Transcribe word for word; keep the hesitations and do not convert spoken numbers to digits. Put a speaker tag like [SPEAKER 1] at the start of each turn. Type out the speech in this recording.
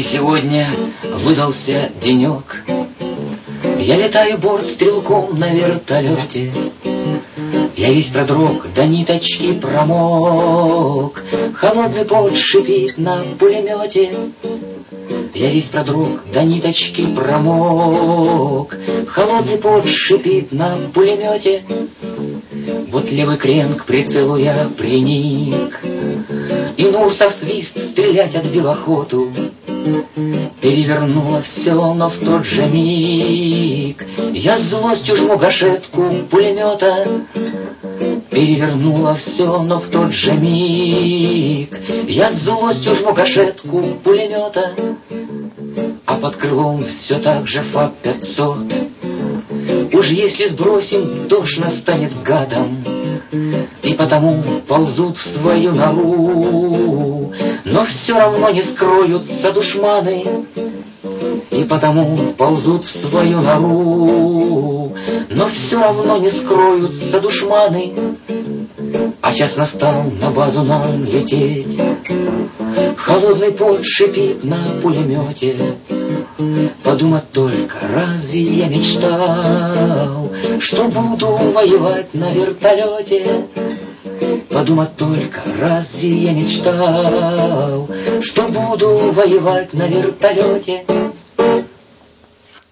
[SPEAKER 1] Сегодня выдался денек, я летаю бортстрелком на вертолете. Я весь продрог, до ниточки промок, холодный пот шипит на пулемете. Я весь продрог, до ниточки промок, холодный пот шипит на пулемете. Вот левый крен к прицелу я приник, и Нурсов свист стрелять отбил охоту. Перевернуло все, но в тот же миг я с злостью жму гашетку пулемета. Перевернуло все, но в тот же миг я с злостью жму гашетку пулемета. А под крылом все так же ФАП пятьсот. Уж если сбросим, тошно станет гадом, и потому ползут в свою нору, но все равно не скроются душманы, и потому ползут в свою нору, но все равно не скроются душманы. А час настал на базу нам лететь, холодный пот шипит на пулемете. Подумать только, разве я мечтал, что буду воевать на вертолете? Подумать только, разве я мечтал, что буду воевать на вертолете?